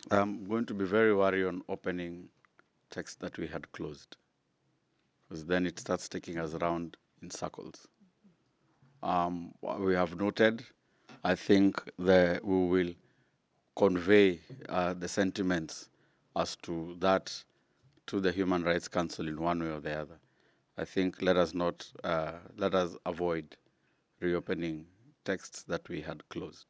I'm going to be very wary on opening text that we had closed, because then it starts taking us around in circles. What we have noted, I think that we will convey the sentiments as to that to the Human Rights Council in one way or the other. I think let us avoid reopening texts that we had closed.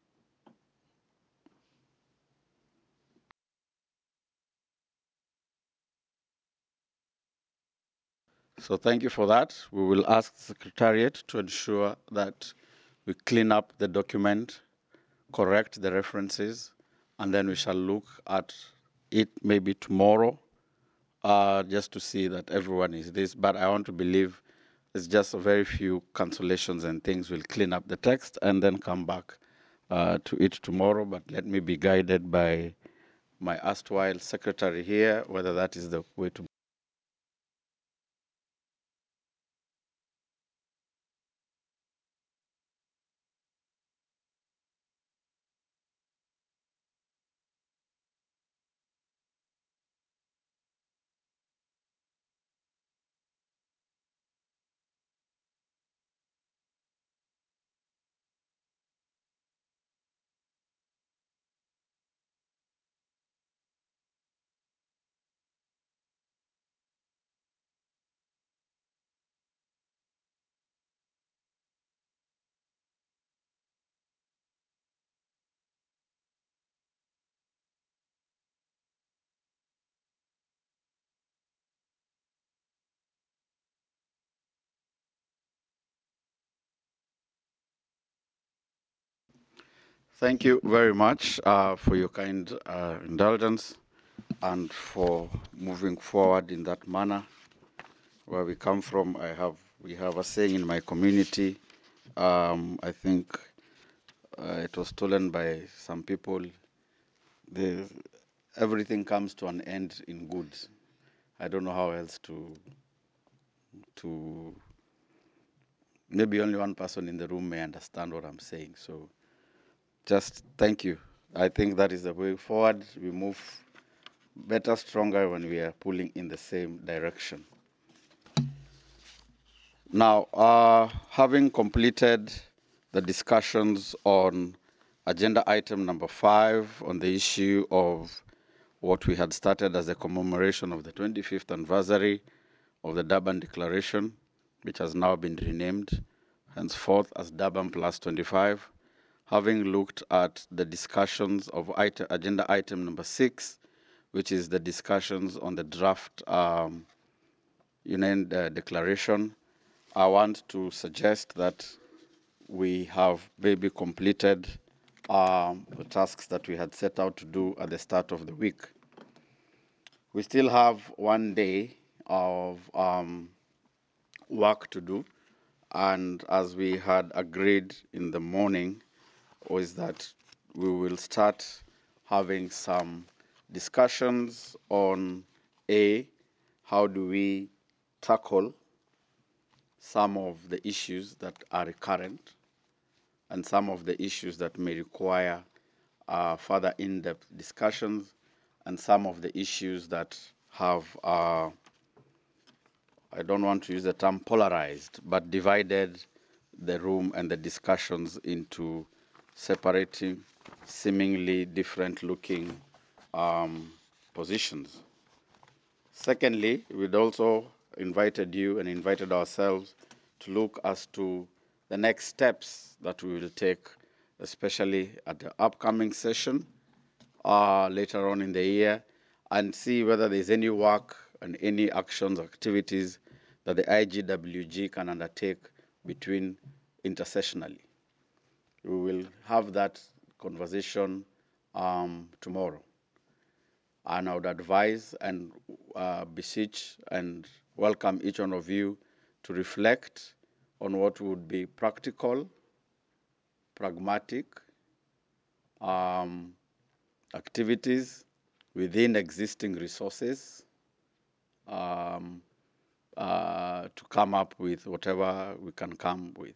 So thank you for that. We will ask the Secretariat to ensure that we clean up the document, correct the references, and then we shall look at it maybe tomorrow, just to see that everyone is this. But I want to believe it's just a very few cancellations and things. We'll clean up the text and then come back to it tomorrow. But let me be guided by my erstwhile secretary here, whether that is the way to. Thank you very much for your kind indulgence and for moving forward in that manner. Where we come from, we have a saying in my community. I think it was stolen by some people. The, everything comes to an end in good. I don't know how else to maybe only one person in the room may understand what I'm saying. So just thank you. I think that is the way forward. We move better, stronger when we are pulling in the same direction. Now, having completed the discussions on agenda item number 5 on the issue of what we had started as a commemoration of the 25th anniversary of the Durban Declaration, which has now been renamed henceforth as Durban Plus 25, having looked at the discussions of agenda item number 6, which is the discussions on the draft Union Declaration, I want to suggest that we have maybe completed the tasks that we had set out to do at the start of the week. We still have one day of work to do, and as we had agreed in the morning, was that we will start having some discussions on how do we tackle some of the issues that are recurrent and some of the issues that may require further in-depth discussions, and some of the issues that have, I don't want to use the term polarized, but divided the room and the discussions into separating seemingly different looking positions. Secondly, we'd also invited you and invited ourselves to look as to the next steps that we will take, especially at the upcoming session later on in the year, and see whether there's any work and any actions, activities that the IGWG can undertake between intersessionally. We will have that conversation tomorrow. And I would advise and beseech and welcome each one of you to reflect on what would be practical, pragmatic activities within existing resources to come up with whatever we can come with.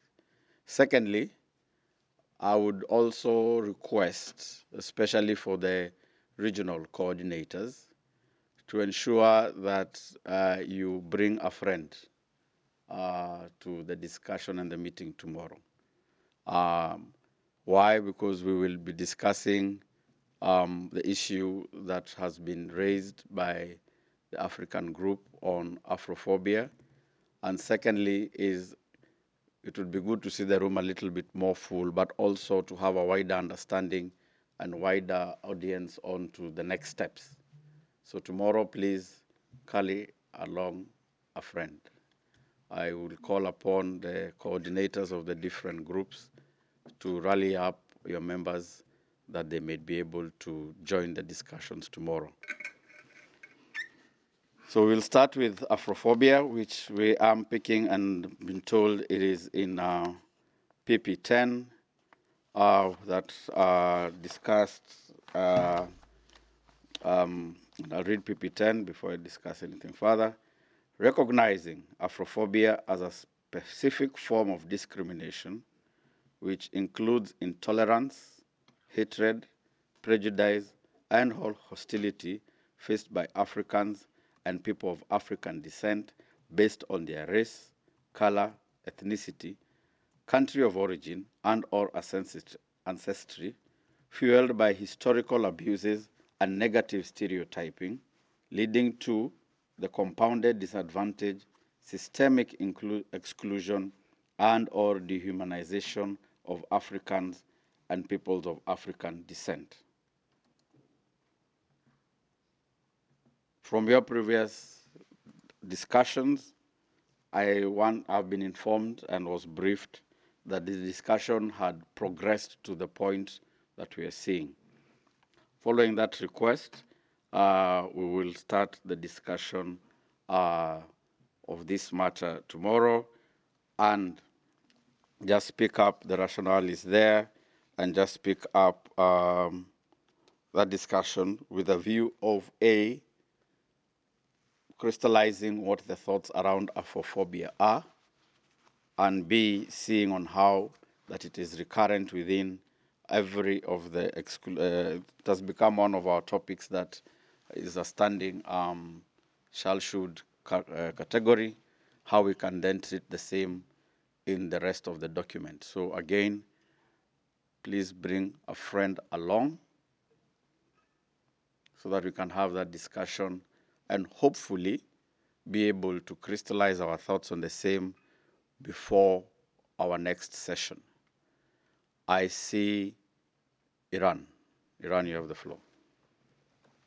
Secondly, I would also request, especially for the regional coordinators to ensure that you bring a friend to the discussion and the meeting tomorrow. Um, why? Because we will be discussing the issue that has been raised by the African group on Afrophobia. And secondly, is it would be good to see the room a little bit more full, but also to have a wider understanding and wider audience on to the next steps. So tomorrow, please carry along a friend. I will call upon the coordinators of the different groups to rally up your members that they may be able to join the discussions tomorrow. So we'll start with Afrophobia, which we am picking and been told it is in PP10 that discussed. I'll read PP10 before I discuss anything further. Recognizing Afrophobia as a specific form of discrimination, which includes intolerance, hatred, prejudice, and hostility faced by Africans and people of African descent based on their race, color, ethnicity, country of origin, and/or ancestry, fueled by historical abuses and negative stereotyping, leading to the compounded disadvantage, systemic exclusion, and/or dehumanization of Africans and peoples of African descent. From your previous discussions, I've been informed and was briefed that the discussion had progressed to the point that we are seeing. Following that request, we will start the discussion of this matter tomorrow and just pick up the rationale is there and just pick up that discussion with a view of A, crystallizing what the thoughts around Afrophobia are, and B, seeing on how that it is recurrent within every of the, it has become one of our topics that is a standing shall-should category, how we can then treat the same in the rest of the document. So again, please bring a friend along so that we can have that discussion and hopefully be able to crystallize our thoughts on the same before our next session. I see Iran. Iran, you have the floor.